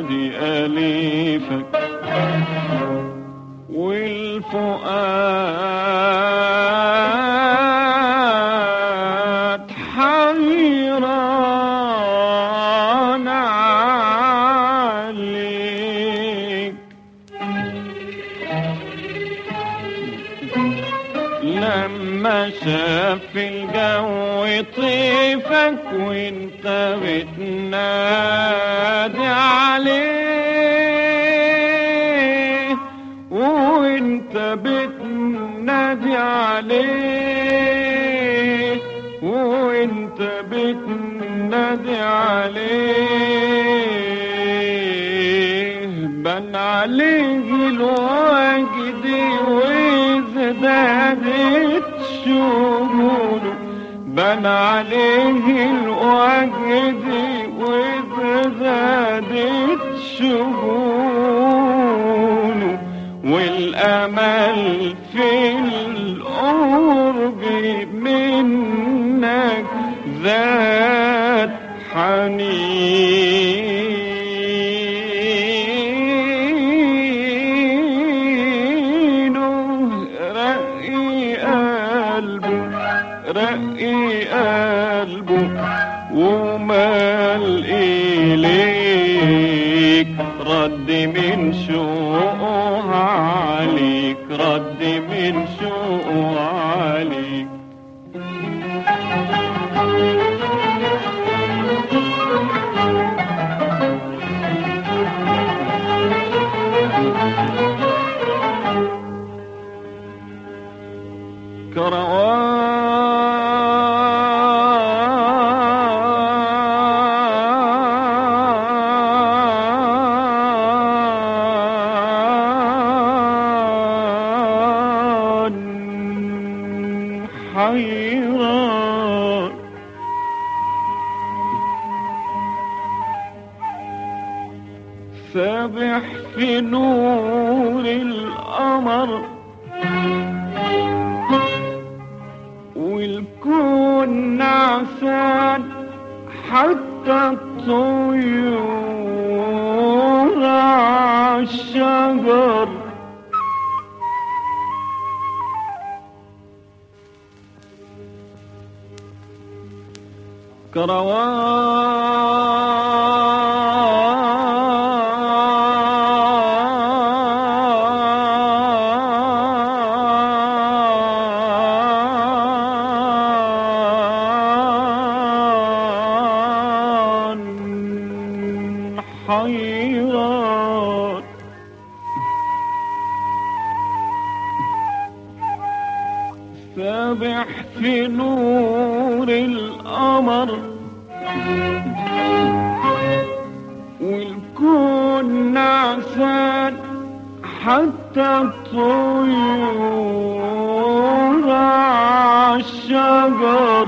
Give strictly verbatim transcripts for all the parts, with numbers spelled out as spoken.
نادي أليفك والفؤاد حيران عليك. لما شاف الجو طيفك وانت بتنادي عليه، وانت بتنادي عليه، وانت بتنادي عليه، بان عليه الوجد وازدادت شموله، بان عليه الوجد وازدادت شموله، والامل في القرب منك ذات حنينه. رقي قلبه رقي قلبه ومال إليك، رد من شوقه عليك، رد من شوقه عليك. كروان حيران سابح في نور القمر، والكون نعسان حتى الطيور عالشجر. كروان حيران سابح في نور القمر، والكون نعسان حتى الطيور عالشجر،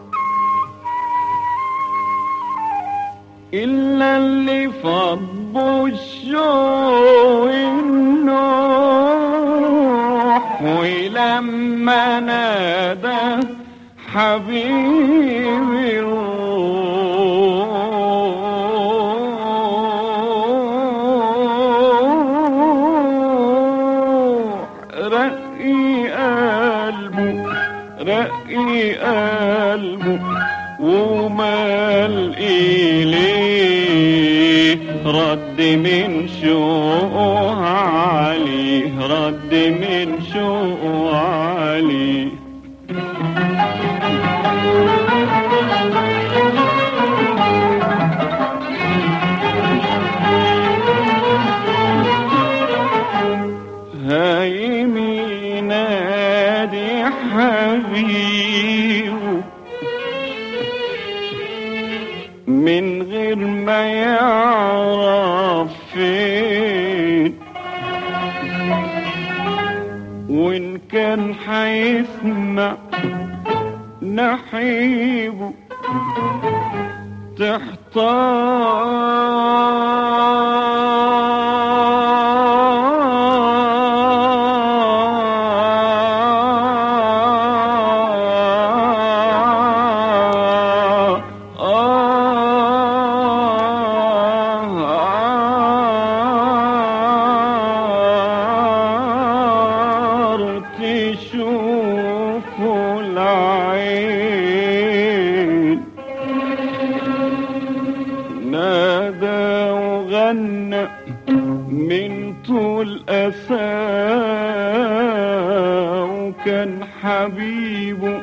إلا اللي فضوا الشوق النوح، ولما نادى حبيبي الروح، رقي قلبه رقي قلبه ومال إليه، رد من شوقه عليه، رد من شوقه عليه. هايم ينادي حبيبه من غير ما يعرف فين، وإن كان حيسمع نحيبه تحتار. تهنى من طول أساه، وكان حبيبه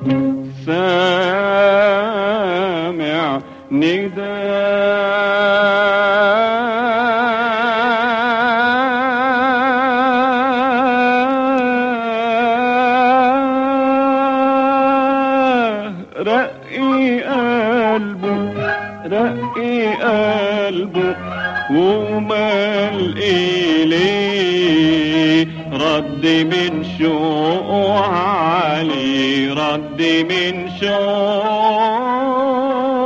سامع نداه. رقي قلبه رقي قلبه ومال إليه، رد من شوق علي، رد من شوق